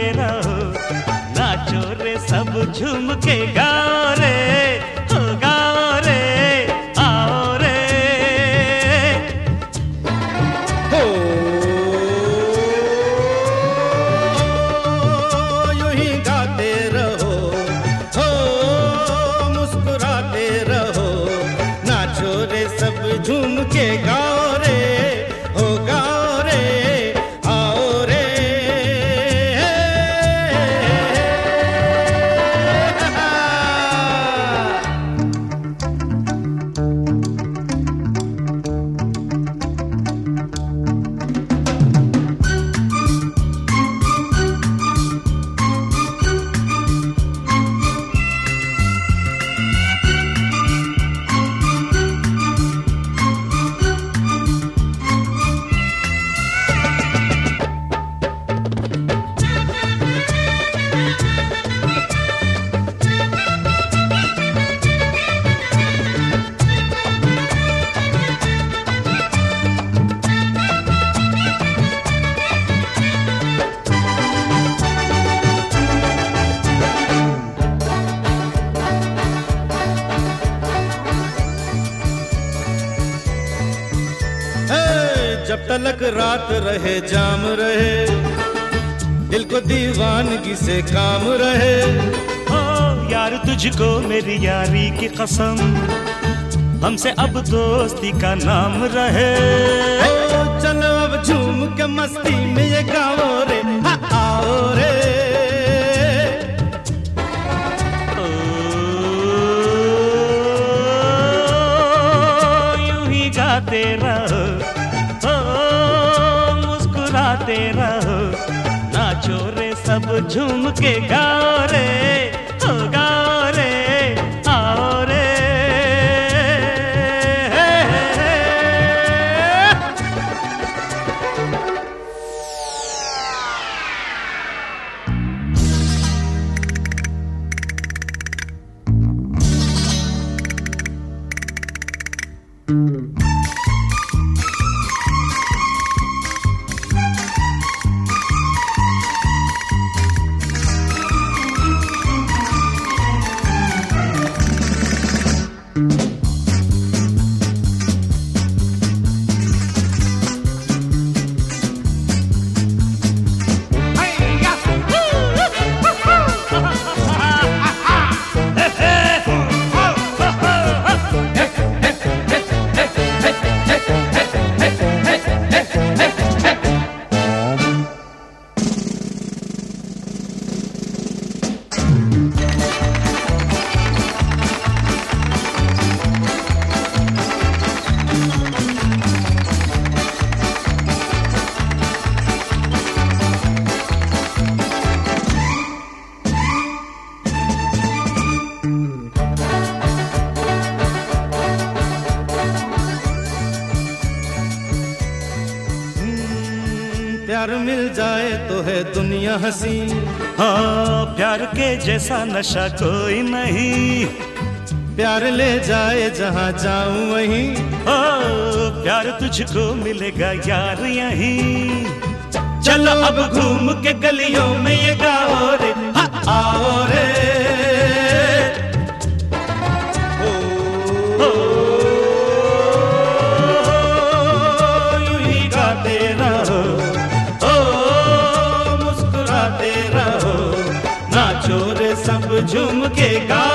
रहो, नाचो रे सब झूम के गाओ रे, हो गाओ रे, आओ रे। हो यूं ही गाते रहो, हो मुस्कुराते रहो, नाचो रे सब झूम के गाओ रे, हो गाओ रे, आओ रे। जब तलक रात रहे जाम रहे, दिल को दीवानगी से काम रहे। ओ यार तुझको मेरी यारी की कसम, हमसे अब दोस्ती का नाम रहे। ओ चलो अब झूम के मस्ती में ये गाओ रे, हाँ आओ रे। यूं ही गाते रहो, मुस्कुराते रहो, नाचो रे सब झूम के गाओ रे, हो गाओ रे, आओ रे। प्यार मिल जाए तो है दुनिया हंसी, हाँ प्यार के जैसा नशा कोई नहीं। प्यार ले जाए जहाँ जाऊं वहीं, ओ प्यार तुझको मिलेगा यार यहीं। चलो अब घूम के गलियों में ये गाओ रे, हाँ आओ रे। यूं ही गाते रहो, मुस्कुराते रहो, नाचो रे सब झूम के गाओ।